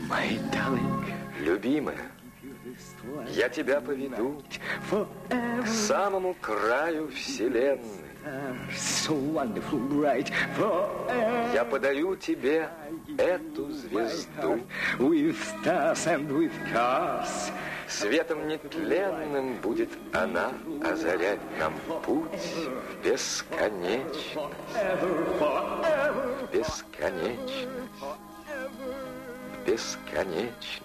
My darling, любимая, я тебя поведу к самому краю вселенной. so wonderful bright forever. Я подарю тебе эту звезду. With stars and with cars. Светом нетленным будет она озарять нам путь в бесконечность. В бесконечность. В бесконечность.